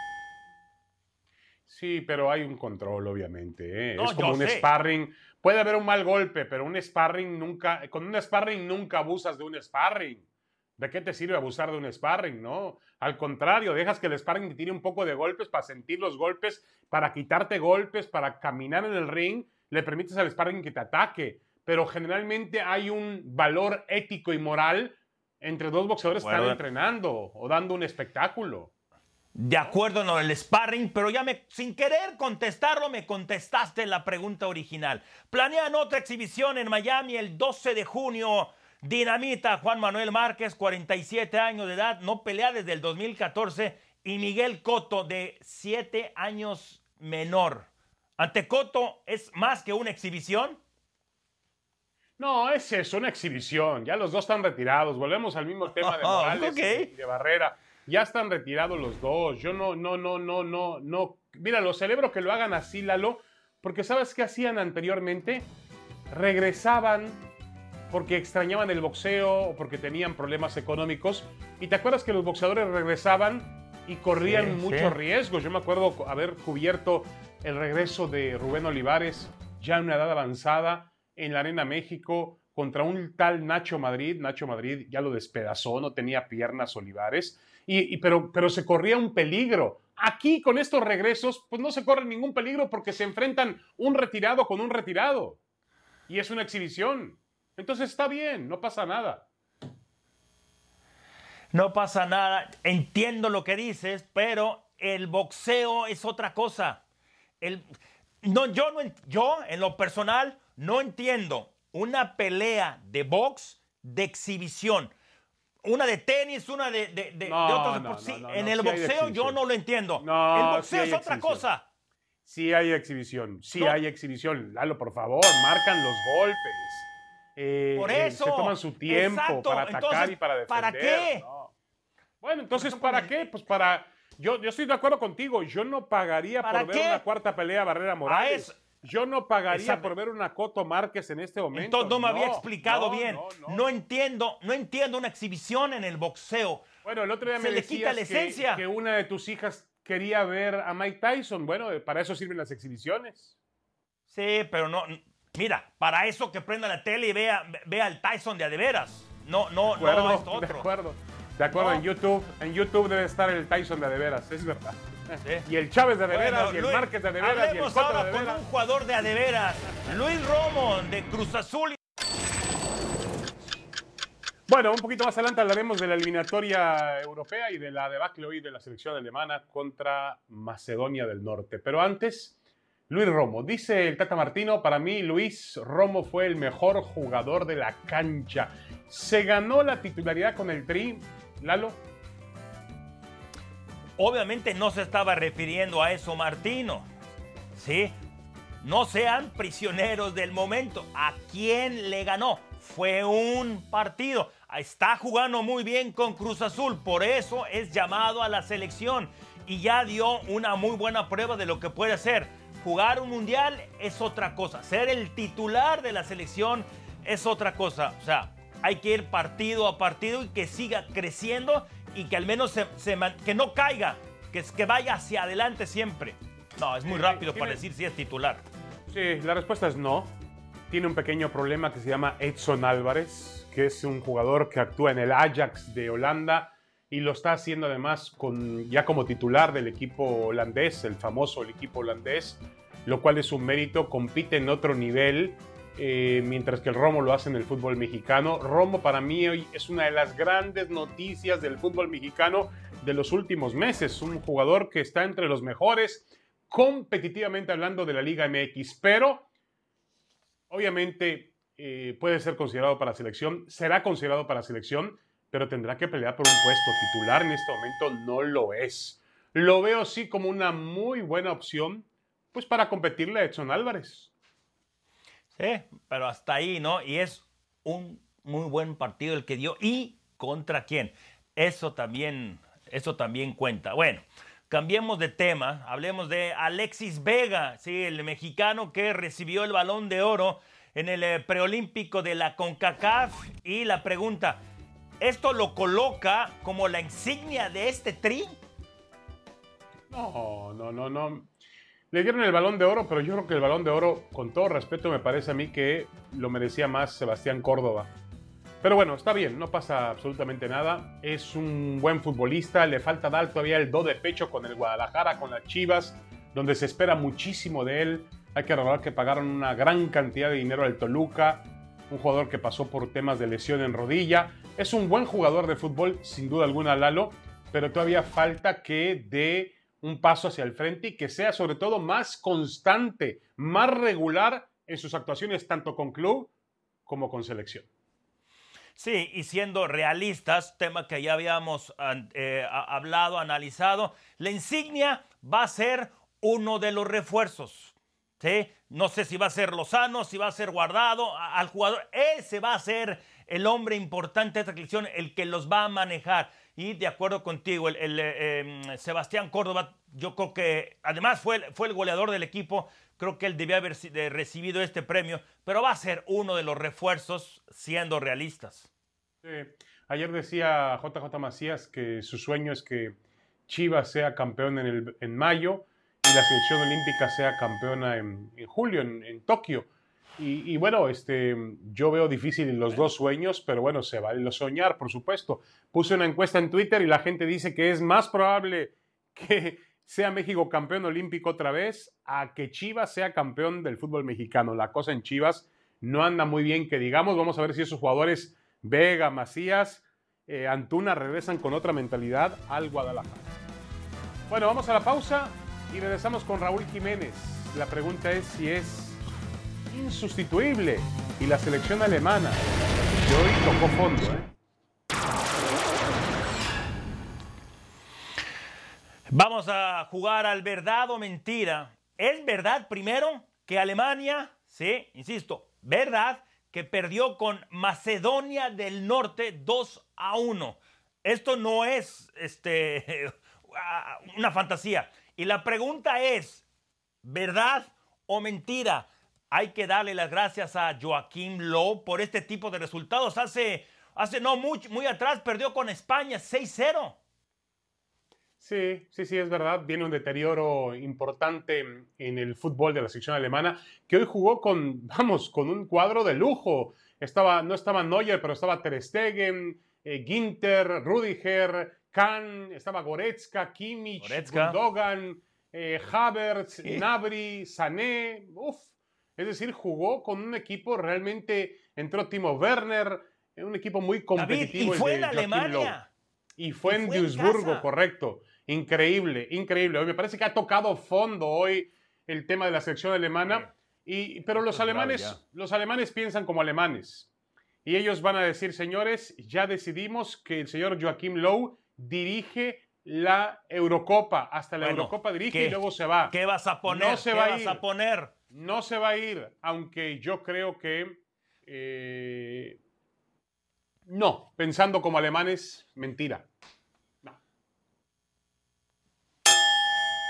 Sí, pero hay un control, obviamente. ¿eh? No, es como un sé. sparring. Puede haber un mal golpe, pero un sparring nunca, con un sparring nunca abusas de un sparring. ¿De qué te sirve abusar de un sparring? No. Al contrario, dejas que el sparring te tire un poco de golpes para sentir los golpes, para quitarte golpes, para caminar en el ring. Le permites al sparring que te ataque. Pero generalmente hay un valor ético y moral entre dos boxeadores que están entrenando o dando un espectáculo. De acuerdo en lo del sparring, pero ya me, sin querer contestarlo, me contestaste la pregunta original. Planean otra exhibición en Miami el doce de junio. Dinamita Juan Manuel Márquez, cuarenta y siete años de edad, no pelea desde el dos mil catorce, y Miguel Cotto, de siete años menor. ¿Ante Cotto es más que una exhibición? No, es eso, una exhibición. Ya los dos están retirados. Volvemos al mismo tema de Morales okay. y de Barrera. Ya están retirados los dos. Yo no, no, no, no, no, no. Mira, lo celebro que lo hagan así, Lalo, porque ¿sabes qué hacían anteriormente? Regresaban porque extrañaban el boxeo o porque tenían problemas económicos. Y te acuerdas que los boxeadores regresaban y corrían sí, muchos sí. riesgos. Yo me acuerdo haber cubierto el regreso de Rubén Olivares, ya en una edad avanzada, en la Arena México, contra un tal Nacho Madrid. Nacho Madrid ya lo despedazó, no tenía piernas Olivares. Y, y, pero, pero se corría un peligro. Aquí, con estos regresos, pues no se corre ningún peligro porque se enfrentan un retirado con un retirado. Y es una exhibición. Entonces está bien, no pasa nada. No pasa nada. Entiendo lo que dices, pero el boxeo es otra cosa. El, no, yo, no, yo, en lo personal, no entiendo una pelea de box de exhibición. Una de tenis, una de, de, de, no, de otros no, deportes. no, Sí, no, en no, el sí boxeo yo no lo entiendo. No, el boxeo sí es otra exhibición. cosa. Sí hay exhibición, sí no. hay exhibición. Lalo, por favor, marcan los golpes. Eh, por eso. Eh, se toman su tiempo exacto. para atacar entonces, y para defender. ¿Para qué? No. Bueno, entonces, ¿para qué? Pues para... Yo, yo estoy de acuerdo contigo. Yo no pagaría por ver qué? una cuarta pelea Barrera Morales. Yo no pagaría Esa... por ver una Cotto Márquez en este momento. Entonces no me no, había explicado no, bien. No, no. no entiendo, no entiendo una exhibición en el boxeo. Bueno, el otro día Se me le decías quita la esencia. Que, que una de tus hijas quería ver a Mike Tyson. Bueno, para eso sirven las exhibiciones. Sí, pero no... Mira, para eso que prenda la tele y vea, vea al Tyson de a de veras. No, no, de acuerdo, no esto otro. De acuerdo. De acuerdo, no. en YouTube, en YouTube debe estar el Tyson de a de veras, es verdad. Sí. Y el Chávez de a de veras, bueno, y el Luis, Márquez de a de veras, y el Cotto ahora de a de con veras. un jugador de a de veras, Luis Romo, de Cruz Azul. Bueno, un poquito más adelante hablaremos de la eliminatoria europea y de la debacle hoy de la selección alemana contra Macedonia del Norte. Pero antes, Luis Romo. Dice el Tata Martino, para mí Luis Romo fue el mejor jugador de la cancha. ¿Se ganó la titularidad con el Tri, Lalo? Obviamente no se estaba refiriendo a eso Martino. ¿Sí? No sean prisioneros del momento. ¿A quién le ganó? Fue un partido. Está jugando muy bien con Cruz Azul. Por eso es llamado a la selección. Y ya dio una muy buena prueba de lo que puede hacer. Jugar un mundial es otra cosa. Ser el titular de la selección es otra cosa. O sea, hay que ir partido a partido y que siga creciendo y que al menos se, se, que no caiga, que, que vaya hacia adelante siempre. No, es muy rápido para decir si es titular. Sí, la respuesta es no. Tiene un pequeño problema que se llama Edson Álvarez, que es un jugador que actúa en el Ajax de Holanda, y lo está haciendo además con, ya como titular del equipo holandés, el famoso el equipo holandés, lo cual es un mérito, compite en otro nivel, eh, mientras que el Romo lo hace en el fútbol mexicano. Romo para mí hoy es una de las grandes noticias del fútbol mexicano de los últimos meses, un jugador que está entre los mejores, competitivamente hablando de la Liga M X, pero obviamente eh, puede ser considerado para selección, será considerado para selección, pero tendrá que pelear por un puesto titular. En este momento no lo es. Lo veo sí como una muy buena opción, pues para competirle a Edson Álvarez. Sí, pero hasta ahí, ¿no? Y es un muy buen partido el que dio. ¿Y contra quién? Eso también, eso también cuenta. Bueno, cambiemos de tema. Hablemos de Alexis Vega, sí, el mexicano que recibió el Balón de Oro en el eh, preolímpico de la CONCACAF. Y la pregunta, ¿esto lo coloca como la insignia de este tri? No, no, no, no. Le dieron el Balón de Oro, pero yo creo que el Balón de Oro, con todo respeto, me parece a mí que lo merecía más Sebastián Córdoba. Pero bueno, está bien, no pasa absolutamente nada. Es un buen futbolista, le falta dar todavía el do de pecho con el Guadalajara, con las Chivas, donde se espera muchísimo de él. Hay que recordar que pagaron una gran cantidad de dinero al Toluca, un jugador que pasó por temas de lesión en rodilla. Es un buen jugador de fútbol, sin duda alguna, Lalo, pero todavía falta que dé un paso hacia el frente y que sea sobre todo más constante, más regular en sus actuaciones tanto con club como con selección. Sí, y siendo realistas, tema que ya habíamos eh, hablado, analizado, la insignia va a ser uno de los refuerzos, ¿sí? No sé si va a ser Lozano, si va a ser Guardado, al jugador, ese va a ser el hombre importante de esta selección, el que los va a manejar. Y de acuerdo contigo, el, el eh, Sebastián Córdoba, yo creo que además fue, fue el goleador del equipo, creo que él debía haber recibido este premio, pero va a ser uno de los refuerzos siendo realistas. Sí. Ayer decía J J Macías que su sueño es que Chivas sea campeón en, el, en mayo y la selección olímpica sea campeona en, en julio, en, en Tokio. Y, y bueno, este, yo veo difícil los dos sueños, pero bueno, se vale soñar, por supuesto. Puse una encuesta en Twitter y la gente dice que es más probable que sea México campeón olímpico otra vez a que Chivas sea campeón del fútbol mexicano. La cosa en Chivas no anda muy bien, que digamos. Vamos a ver si esos jugadores, Vega, Macías, eh, Antuna, regresan con otra mentalidad al Guadalajara. Bueno, vamos a la pausa y regresamos con Raúl Jiménez. La pregunta es si es insustituible y la selección alemana que hoy tocó fondo, ¿eh? Vamos a jugar al verdad o mentira. ¿Es verdad primero que Alemania, sí, insisto, verdad, que perdió con Macedonia del Norte dos a uno? Esto no es este, una fantasía. Y la pregunta es, ¿verdad o mentira? Hay que darle las gracias a Joachim Löw por este tipo de resultados. Hace, hace no muy, muy atrás perdió con España seis cero. Sí, sí, sí, es verdad. Viene un deterioro importante en el fútbol de la selección alemana, que hoy jugó con, vamos, con un cuadro de lujo. Estaba, no estaba Neuer, pero estaba Ter Stegen, eh, Ginter, Rüdiger, Kahn, estaba Goretzka, Kimmich, Goretzka. Gundogan, eh, Havertz, sí. Gnabry, Sané. Uf. Es decir, jugó con un equipo realmente, entró Timo Werner, un equipo muy competitivo. David, y fue en Alemania. Y fue y en fue Duisburgo, en correcto. Increíble, increíble. Hoy me parece que ha tocado fondo hoy el tema de la selección alemana. Y, pero los alemanes, los alemanes piensan como alemanes. Y ellos van a decir, señores, ya decidimos que el señor Joachim Löw dirige la Eurocopa. Hasta la bueno, Eurocopa dirige ¿qué, y luego se va. ¿Qué vas a poner? No se ¿Qué va vas a, ir. a poner? No se va a ir, aunque yo creo que... Eh, no, pensando como alemanes, mentira. No.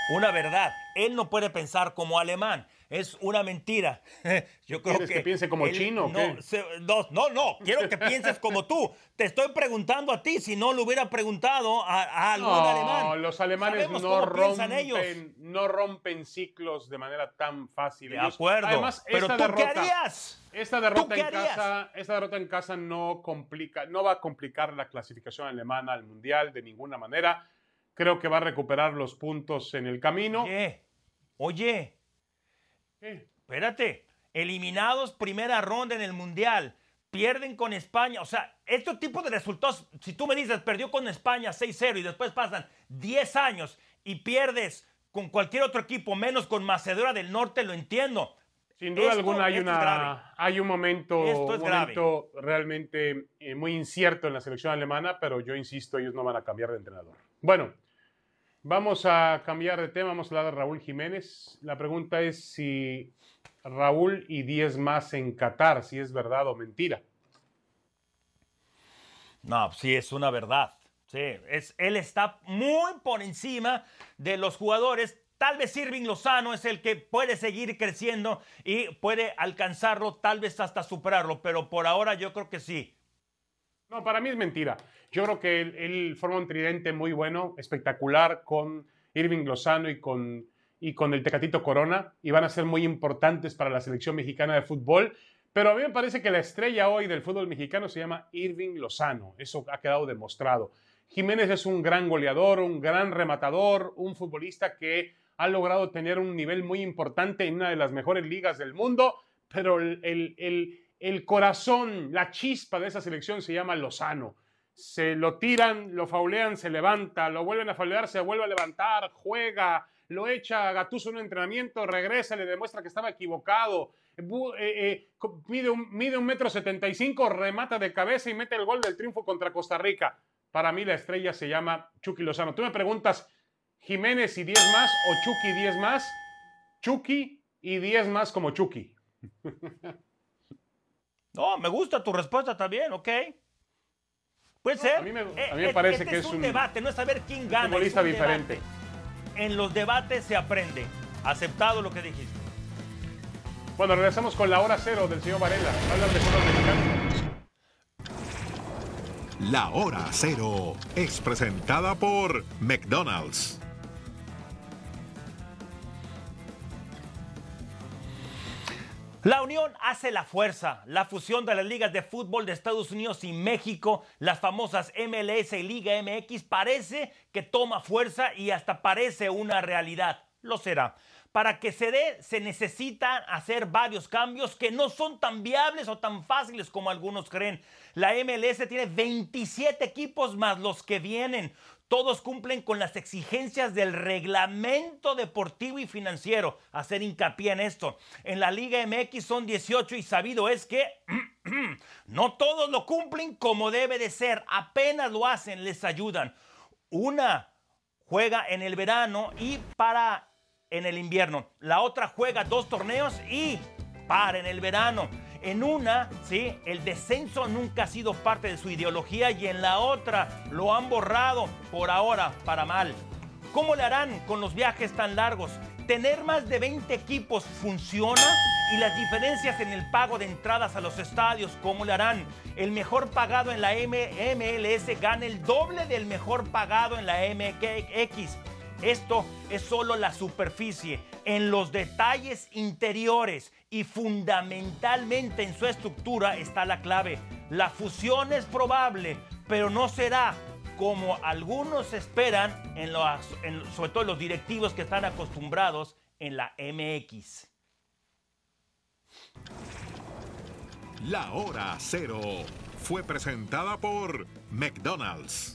una verdad. Él no puede pensar como alemán. Es una mentira. Yo creo ¿Quieres que, que piense como él, chino? No, ¿qué? Se, no, no, no. Quiero que pienses como tú. Te estoy preguntando a ti. Si no lo hubiera preguntado a, a algún no, alemán. No, los alemanes no rompen, no rompen ciclos de manera tan fácil. De acuerdo. Además, pero esta tú derrota, qué harías. Esta derrota qué en harías? casa, esta derrota en casa no complica, no va a complicar la clasificación alemana al mundial de ninguna manera. Creo que va a recuperar los puntos en el camino. Oye, oye. ¿Qué? Espérate, eliminados primera ronda en el Mundial, pierden con España, o sea, estos tipos de resultados, si tú me dices, perdió con España seis cero y después pasan diez años y pierdes con cualquier otro equipo, menos con Macedonia del Norte, lo entiendo. Sin duda esto, alguna hay, una, hay un momento, Esto es un momento realmente eh, muy incierto en la selección alemana, pero yo insisto, ellos no van a cambiar de entrenador. Bueno, vamos a cambiar de tema, vamos a hablar de Raúl Jiménez. La pregunta es si Raúl y diez más en Qatar, si es verdad o mentira. No, sí, es una verdad. Sí, es, él está muy por encima de los jugadores. Tal vez Irving Lozano es el que puede seguir creciendo y puede alcanzarlo, tal vez hasta superarlo, pero por ahora yo creo que sí. No, para mí es mentira. Yo creo que él, él forma un tridente muy bueno, espectacular con Irving Lozano y con, y con el Tecatito Corona, y van a ser muy importantes para la selección mexicana de fútbol. Pero a mí me parece que la estrella hoy del fútbol mexicano se llama Irving Lozano. Eso ha quedado demostrado. Jiménez es un gran goleador, un gran rematador, un futbolista que ha logrado tener un nivel muy importante en una de las mejores ligas del mundo, pero el, el, el, el corazón, la chispa de esa selección se llama Lozano. Se lo tiran, lo faulean, se levanta, lo vuelven a faulear, se vuelve a levantar, juega, lo echa a Gattuso en un entrenamiento, regresa, le demuestra que estaba equivocado, eh, eh, mide un, mide un metro setenta y cinco, remata de cabeza y mete el gol del triunfo contra Costa Rica. Para mí la estrella se llama Chucky Lozano. Tú me preguntas, ¿Jiménez y diez más o Chucky diez más? Chucky y diez más como Chucky. No, me gusta tu respuesta también, ¿ok? Puede no, ser. A mí me, a mí eh, me parece este que es es un, un debate, no es saber quién gana. futbolista es un diferente. Debate. En los debates se aprende. Aceptado lo que dijiste. Bueno, regresamos con la hora cero del señor Varela. Hablan de fútbol mexicano. La hora cero es presentada por McDonald's. La unión hace la fuerza. La fusión de las ligas de fútbol de Estados Unidos y México, las famosas M L S y Liga M X, parece que toma fuerza y hasta parece una realidad. Lo será. Para que se dé, se necesitan hacer varios cambios que no son tan viables o tan fáciles como algunos creen. La M L S tiene veintisiete equipos más los que vienen. Todos cumplen con las exigencias del reglamento deportivo y financiero. Hacer hincapié en esto. En la Liga M X son dieciocho y sabido es que no todos lo cumplen como debe de ser. Apenas lo hacen, les ayudan. Una juega en el verano y para en el invierno. La otra juega dos torneos y para en el verano. En una, sí, el descenso nunca ha sido parte de su ideología y en la otra lo han borrado por ahora para mal. ¿Cómo le harán con los viajes tan largos? ¿Tener más de veinte equipos funciona? ¿Y las diferencias en el pago de entradas a los estadios, cómo le harán? El mejor pagado en la M L S gana el doble del mejor pagado en la M X. Esto es solo la superficie. En los detalles interiores y fundamentalmente en su estructura está la clave. La fusión es probable, pero no será como algunos esperan, en los, en, sobre todo los directivos que están acostumbrados en la M X. La hora cero fue presentada por McDonald's.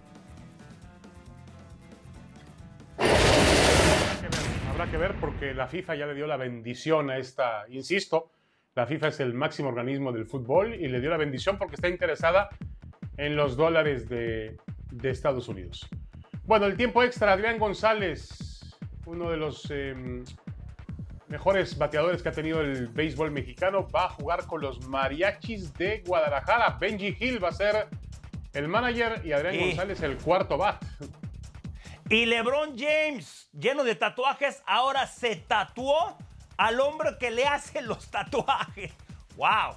Habrá que ver porque la FIFA ya le dio la bendición a esta, insisto, la FIFA es el máximo organismo del fútbol y le dio la bendición porque está interesada en los dólares de, de Estados Unidos. Bueno, el tiempo extra, Adrián González, uno de los eh, mejores bateadores que ha tenido el béisbol mexicano, va a jugar con los Mariachis de Guadalajara. Benji Hill va a ser el manager y Adrián ¿Qué? González el cuarto bat. Y LeBron James, lleno de tatuajes, ahora se tatuó al hombre que le hace los tatuajes. ¡Wow!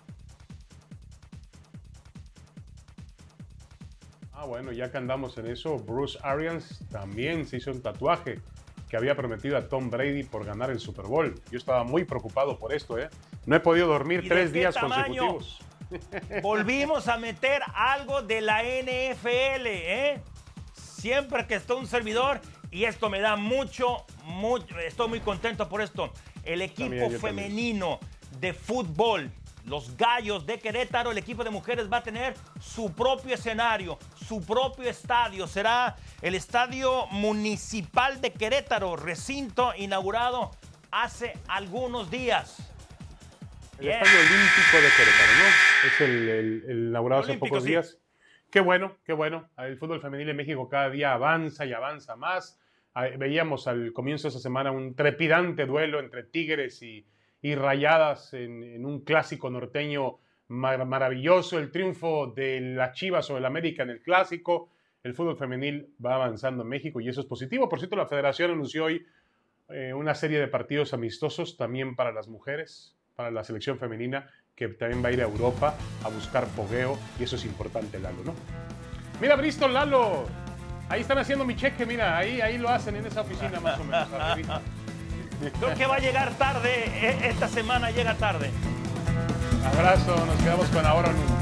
Ah, bueno, ya que andamos en eso, Bruce Arians también se hizo un tatuaje que había prometido a Tom Brady por ganar el Super Bowl. Yo estaba muy preocupado por esto, ¿eh? No he podido dormir tres días tamaño? consecutivos. Volvimos a meter algo de la N F L, ¿eh? Siempre que está un servidor, y esto me da mucho, mucho, estoy muy contento por esto. El equipo también, femenino también. de fútbol, los Gallos de Querétaro, el equipo de mujeres va a tener su propio escenario, su propio estadio. Será el Estadio Municipal de Querétaro, recinto inaugurado hace algunos días. El yeah. Estadio Olímpico de Querétaro, ¿no? Es el, el, el inaugurado hace pocos sí. días. Qué bueno, qué bueno. El fútbol femenil en México cada día avanza y avanza más. Veíamos al comienzo de esa semana un trepidante duelo entre Tigres y, y Rayadas en, en un clásico norteño mar maravilloso. El triunfo de las Chivas sobre el América en el clásico. El fútbol femenil va avanzando en México y eso es positivo. Por cierto, la federación anunció hoy eh, una serie de partidos amistosos también para las mujeres, para la selección femenina, que también va a ir a Europa a buscar fogueo, y eso es importante, Lalo, ¿no? Mira, Bristol, Lalo, ahí están haciendo mi cheque, mira, ahí, ahí lo hacen en esa oficina más o menos. Creo que va a llegar tarde, esta semana llega tarde. Abrazo, nos quedamos con Ahora Nunca.